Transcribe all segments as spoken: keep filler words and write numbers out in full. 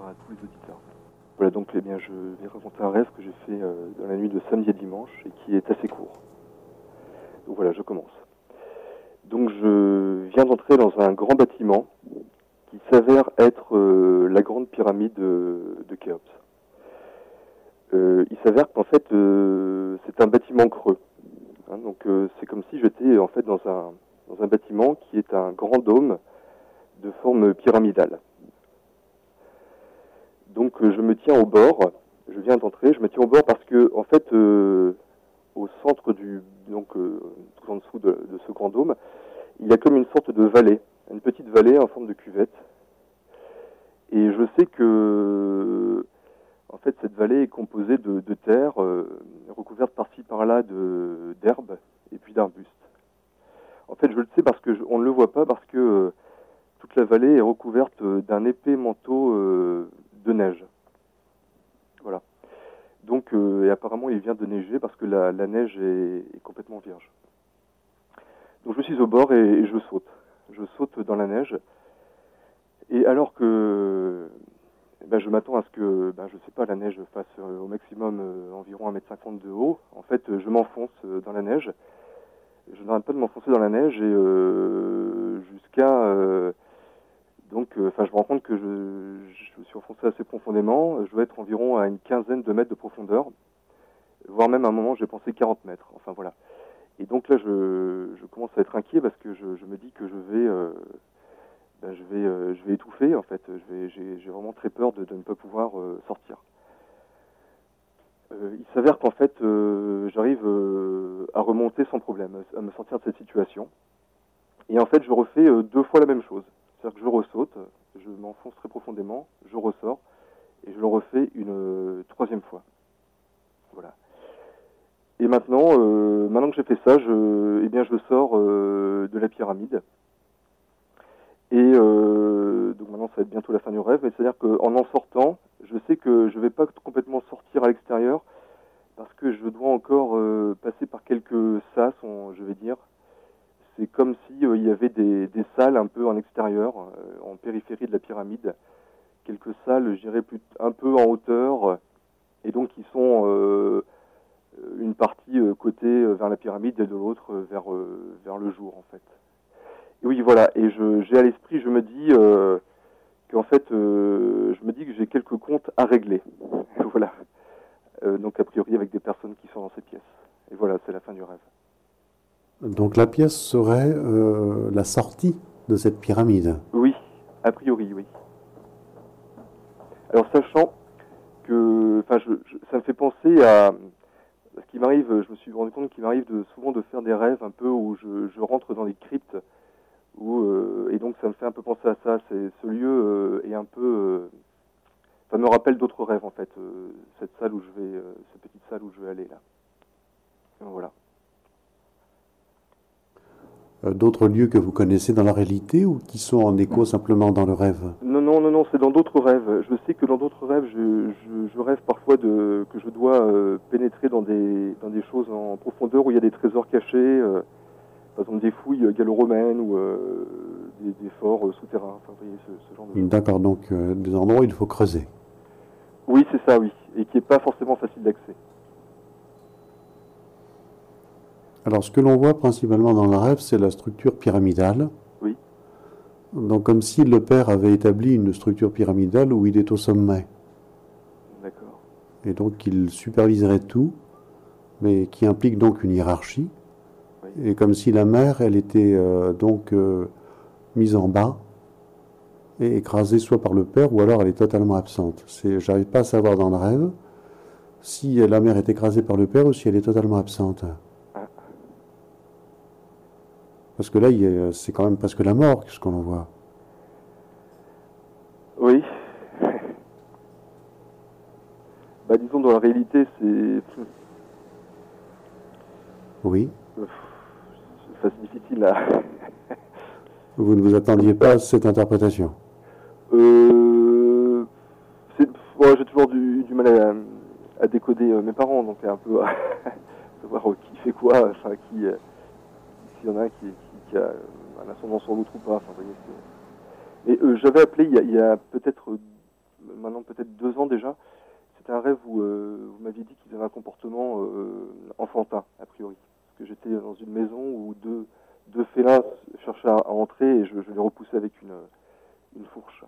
à tous les auditeurs. Voilà, donc eh bien, je vais raconter un rêve que j'ai fait euh, dans la nuit de samedi à dimanche et qui est assez court. Donc voilà, je commence. Donc je viens d'entrer dans un grand bâtiment qui s'avère être euh, la grande pyramide de, de Khéops. Euh, il s'avère qu'en fait euh, c'est un bâtiment creux. Hein, donc euh, c'est comme si j'étais en fait dans un, dans un bâtiment qui est un grand dôme de forme pyramidale. Donc euh, je me tiens au bord, je viens d'entrer, je me tiens au bord parce que en fait euh, au centre du, donc euh, tout en dessous de, de ce grand dôme, il y a comme une sorte de vallée, une petite vallée en forme de cuvette. Et je sais que en fait cette vallée est composée de, de terre euh, recouverte par-ci par-là de d'herbes et puis d'arbustes. En fait je le sais parce que je, on ne le voit pas parce que euh, toute la vallée est recouverte d'un épais manteau euh, de neige. Voilà. Donc, euh, et apparemment, il vient de neiger parce que la, la neige est, est complètement vierge. Donc, je suis au bord et, et je saute. Je saute dans la neige. Et alors que ben, je m'attends à ce que, ben, je sais pas, la neige fasse euh, au maximum euh, environ un mètre cinquante de haut, en fait, je m'enfonce euh, dans la neige. Je n'arrête pas de m'enfoncer dans la neige et euh, jusqu'à... Euh, Donc, enfin, euh, je me rends compte que je, je me suis enfoncé assez profondément. Je dois être environ à une quinzaine de mètres de profondeur, voire même à un moment, j'ai pensé quarante mètres. Enfin, voilà. Et donc là, je, je commence à être inquiet parce que je, je me dis que je vais, euh, ben, je vais, euh, je vais étouffer. En fait, je vais, j'ai, j'ai vraiment très peur de, de ne pas pouvoir euh, sortir. Euh, il s'avère qu'en fait, euh, j'arrive euh, à remonter sans problème, à me sortir de cette situation. Et en fait, je refais euh, deux fois la même chose. C'est-à-dire que je ressaute, je m'enfonce très profondément, je ressors, et je le refais une euh, troisième fois. Voilà. Et maintenant, euh, maintenant que j'ai fait ça, je, eh bien, je sors euh, de la pyramide. Et euh, donc maintenant, ça va être bientôt la fin du rêve, mais c'est-à-dire qu'en en sortant, je sais que je ne vais pas complètement sortir à l'extérieur, parce que je dois encore euh, passer par quelques sas, on, je vais dire. C'est comme si euh, il y avait des, des salles un peu en extérieur, euh, en périphérie de la pyramide. Quelques salles, je dirais, plus, un peu en hauteur, et donc qui sont euh, une partie euh, côté euh, vers la pyramide et de l'autre euh, vers, euh, vers le jour, en fait. Et oui, voilà, et je, j'ai à l'esprit, je me dis euh, qu'en fait, euh, je me dis que j'ai quelques comptes à régler. Voilà. Euh, donc, a priori, avec des personnes qui sont dans cette pièce. Et voilà, c'est la fin du rêve. Donc la pièce serait euh, la sortie de cette pyramide. Oui, a priori, oui. Alors, sachant que, enfin, je, je, ça me fait penser à ce qui m'arrive. Je me suis rendu compte qu'il m'arrive de, souvent de faire des rêves un peu où je, je rentre dans des cryptes, où, euh, et donc ça me fait un peu penser à ça. C'est ce lieu euh, est un peu, euh, ça me rappelle d'autres rêves en fait. Euh, cette salle où je vais, euh, cette petite salle où je vais aller là. Et voilà. Euh, D'autres lieux que vous connaissez dans la réalité ou qui sont en écho simplement dans le rêve? Non, non, non, non, c'est dans d'autres rêves. Je sais que dans d'autres rêves, je, je, je rêve parfois de, que je dois euh, pénétrer dans des, dans des choses en profondeur où il y a des trésors cachés, euh, par exemple des fouilles gallo-romaines ou euh, des, des forts euh, souterrains, enfin, vous voyez, ce, ce genre de choses. D'accord, donc euh, des endroits où il faut creuser. Oui, c'est ça, oui, et qui n'est pas forcément facile d'accès. Alors ce que l'on voit principalement dans le rêve, c'est la structure pyramidale. Oui. Donc comme si le père avait établi une structure pyramidale où il est au sommet. D'accord. Et donc il superviserait tout, mais qui implique donc une hiérarchie. Oui. Et comme si la mère, elle était euh, donc euh, mise en bas et écrasée soit par le père ou alors elle est totalement absente. C'est, j'arrive pas à savoir dans le rêve si la mère est écrasée par le père ou si elle est totalement absente. Ah. Parce que là, il y a, c'est quand même presque la mort, ce qu'on en voit. Oui. Bah disons dans la réalité, c'est... Oui. Ça, c'est difficile à... Vous ne vous attendiez pas à cette interprétation? Euh... C'est... Ouais, j'ai toujours du, du mal à, à décoder euh, mes parents, donc un peu à savoir euh, qui fait quoi, enfin qui... Euh, s'il y en a un qui, qui, qui a un ascendant sur l'autre ou pas, enfin vous voyez, c'est... Et euh, j'avais appelé il y a, il y a peut-être maintenant peut-être deux ans déjà. C'était un rêve où euh, vous m'aviez dit qu'ils avaient un comportement euh, enfantin, a priori. Parce que j'étais dans une maison où deux, deux félins cherchaient à, à entrer et je, je les repoussais avec une, une fourche.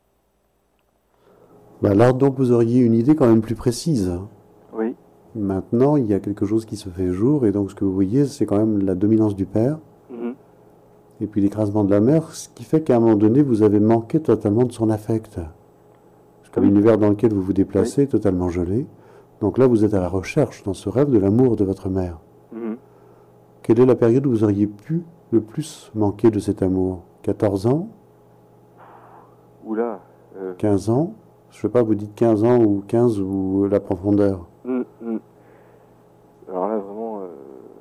Bah là, donc, vous auriez une idée quand même plus précise. Oui. Maintenant, il y a quelque chose qui se fait jour, et donc ce que vous voyez, c'est quand même la dominance du père, Mm-hmm. et puis l'écrasement de la mère, ce qui fait qu'à un moment donné, vous avez manqué totalement de son affect. Parce que Oui. l'univers dans lequel vous vous déplacez Oui. est totalement gelé. Donc là, vous êtes à la recherche, dans ce rêve, de l'amour de votre mère. Mm-hmm. Quelle est la période où vous auriez pu le plus manquer de cet amour? quatorze ans? Oula. Euh... quinze ans? Je ne sais pas, vous dites quinze ans ou quinze ou la profondeur? Mm, mm. Alors là, vraiment, euh...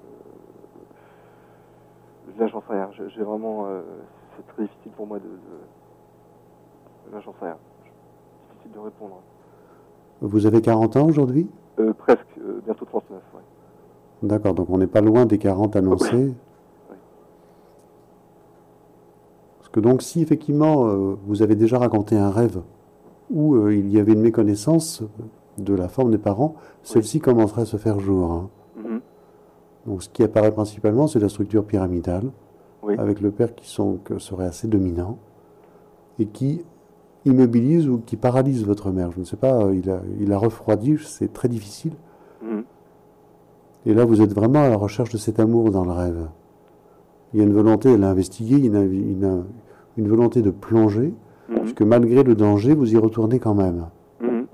là, j'en sais rien. J'ai j'ai vraiment, euh... c'est très difficile pour moi de, de... Là, j'en sais rien. Difficile de répondre. Vous avez quarante ans aujourd'hui? Euh, presque, euh, bientôt trente-neuf, ouais. D'accord, donc on n'est pas loin des quarante annoncés. Oui. Parce que donc si effectivement euh, vous avez déjà raconté un rêve où euh, il y avait une méconnaissance de la forme des parents, celle-ci commencerait à se faire jour. Hein. Mm-hmm. Donc ce qui apparaît principalement, c'est la structure pyramidale, Oui. avec le père qui sont, que serait assez dominant, et qui immobilise ou qui paralyse votre mère. Je ne sais pas, il a, il a refroidi, c'est très difficile. Mm-hmm. Et là, vous êtes vraiment à la recherche de cet amour dans le rêve. Il y a une volonté de l'investiguer, une, une, une volonté de plonger, Mm-hmm. puisque malgré le danger, vous y retournez quand même. Mm-hmm.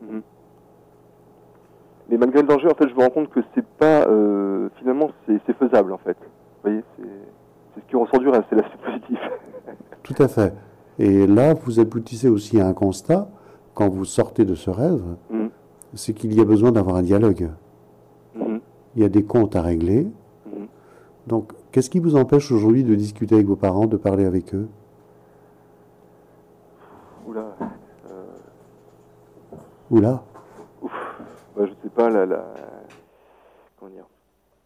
Mais malgré le danger, en fait, je me rends compte que c'est pas, euh, finalement, c'est faisable, en fait. Vous voyez, c'est ce qui ressort du rêve, c'est l'aspect positif. Tout à fait. Et là, vous aboutissez aussi à un constat, quand vous sortez de ce rêve, Mm-hmm. c'est qu'il y a besoin d'avoir un dialogue. Mm-hmm. Il y a des comptes à régler. Mm-hmm. Donc, qu'est-ce qui vous empêche aujourd'hui de discuter avec vos parents, de parler avec eux? Oula. Euh... Oula. Ouf. Bah, je sais pas, la, la... Comment dire?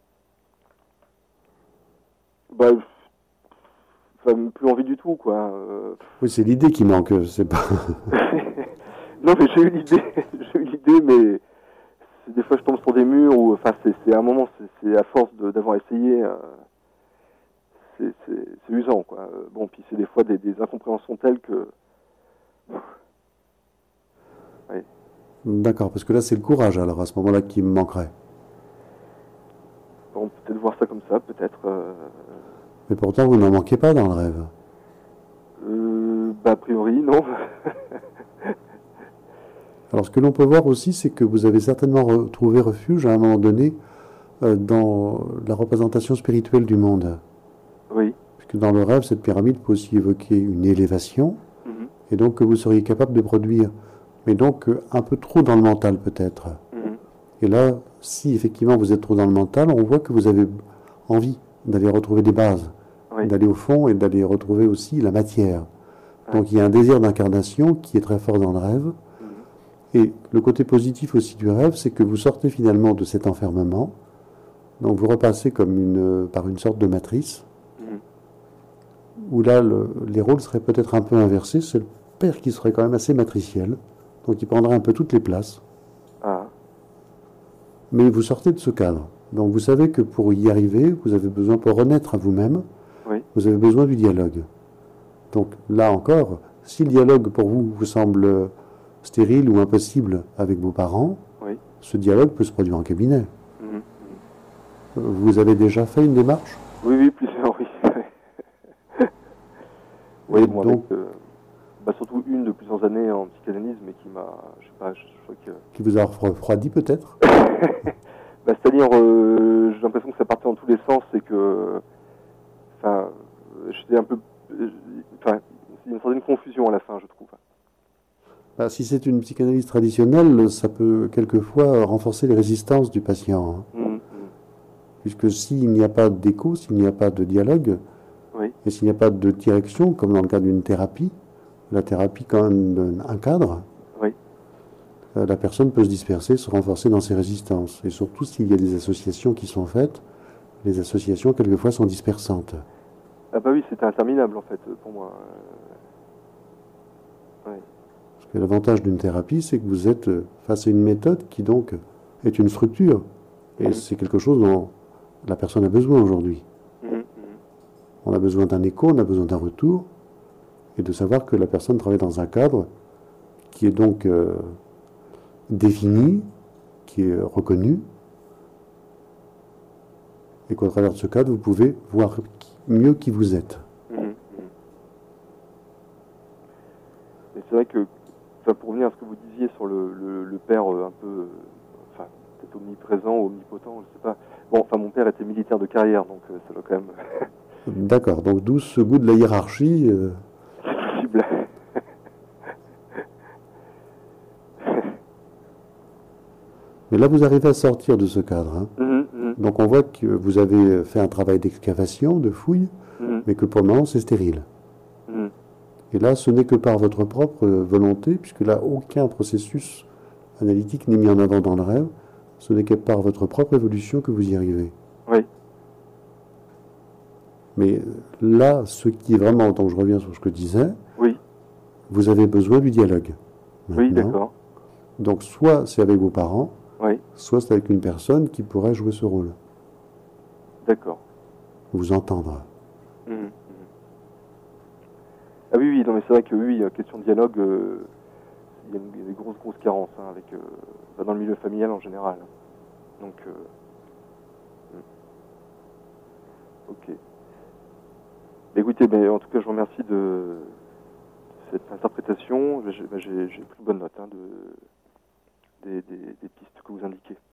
Bah, enfin, plus envie du tout, quoi. Euh... Oui, c'est l'idée qui manque, c'est pas... Non, mais j'ai eu l'idée, j'ai eu l'idée, mais des fois je tombe sur des murs, ou, enfin, c'est à un moment, c'est à force d'avoir essayé, euh... c'est usant, quoi. Bon, puis c'est des fois des, des incompréhensions telles que... Oui. D'accord, parce que là, c'est le courage, alors, à ce moment-là, qui me manquerait. Bon, peut-être voir ça comme ça, peut-être... Euh... Mais pourtant, vous n'en manquez pas dans le rêve. Euh... Bah, a priori, non. Alors, ce que l'on peut voir aussi, c'est que vous avez certainement retrouvé refuge, à un moment donné, euh, dans la représentation spirituelle du monde. Oui. Puisque dans le rêve, cette pyramide peut aussi évoquer une élévation, Mm-hmm. et donc que vous seriez capable de produire. Mais donc, euh, un peu trop dans le mental, peut-être. Mm-hmm. Et là, si effectivement vous êtes trop dans le mental, on voit que vous avez envie d'aller retrouver des bases, Oui. d'aller au fond et d'aller retrouver aussi la matière. Ah. Donc il y a un désir d'incarnation qui est très fort dans le rêve. Mm-hmm. Et le côté positif aussi du rêve, c'est que vous sortez finalement de cet enfermement. Donc vous repassez comme une, par une sorte de matrice, Mm-hmm. où là le, les rôles seraient peut-être un peu inversés. C'est le père qui serait quand même assez matriciel, donc il prendrait un peu toutes les places. Ah. Mais vous sortez de ce cadre. Donc vous savez que pour y arriver, vous avez besoin, pour renaître à vous-même, Oui. vous avez besoin du dialogue. Donc là encore, si le dialogue pour vous vous semble stérile ou impossible avec vos parents, Oui. ce dialogue peut se produire en cabinet. Mm-hmm. Vous avez déjà fait une démarche? Oui, oui, plusieurs, oui. Oui, bon, donc, avec, euh, bah, surtout une de plusieurs années en psychanalyse, mais qui m'a, je sais pas, je, je crois que... Qui vous a refroidi peut-être? Bah, c'est-à-dire, euh, j'ai l'impression que ça partait dans tous les sens et que, enfin, j'étais un peu, enfin, il y a une certaine confusion à la fin, je trouve. Bah, si c'est une psychanalyse traditionnelle, ça peut quelquefois renforcer les résistances du patient. Hein. Mmh, mmh. Puisque s'il n'y a pas d'écho, s'il n'y a pas de dialogue, oui. et s'il n'y a pas de direction, comme dans le cas d'une thérapie, la thérapie quand même donne un cadre, oui. euh, la personne peut se disperser, se renforcer dans ses résistances. Et surtout s'il y a des associations qui sont faites, les associations quelquefois sont dispersantes. Ah bah oui, c'était interminable en fait pour moi. Euh... Oui. Parce que l'avantage d'une thérapie, c'est que vous êtes face à une méthode qui donc est une structure. Et mmh. c'est quelque chose dont la personne a besoin aujourd'hui. Mmh. On a besoin d'un écho, on a besoin d'un retour, et de savoir que la personne travaille dans un cadre qui est donc euh, défini, qui est reconnu, et qu'au travers de ce cadre, vous pouvez voir mieux qui vous êtes. Mmh. Et c'est vrai que, enfin, pour revenir à ce que vous disiez sur le, le, le père euh, un peu, euh, enfin, peut-être omniprésent, omnipotent, je sais pas. Bon, enfin, mon père était militaire de carrière, donc euh, ça doit quand même... D'accord, donc d'où ce goût de la hiérarchie euh... C'est possible. Mais là, vous arrivez à sortir de ce cadre. Hein. Mmh, mmh. Donc on voit que vous avez fait un travail d'excavation, de fouille, mmh. mais que pour le moment, c'est stérile. Mmh. Et là, ce n'est que par votre propre volonté, puisque là, aucun processus analytique n'est mis en avant dans le rêve. Ce n'est que par votre propre évolution que vous y arrivez. Oui. Mais là, ce qui est vraiment, donc je reviens sur ce que je disais, oui. vous avez besoin du dialogue. Maintenant. Oui, d'accord. Donc soit c'est avec vos parents, oui. soit c'est avec une personne qui pourrait jouer ce rôle. D'accord. Vous entendre. Mmh. Ah oui, oui, non, mais c'est vrai que oui, question de dialogue, euh, il y a une, des grosses, grosses carences hein, avec, euh, bah, dans le milieu familial en général. Donc, euh, mmh. ok. Écoutez, mais en tout cas, je vous remercie de cette interprétation. J'ai, j'ai, j'ai pris bonne note hein, de, des, des, des pistes que vous indiquez.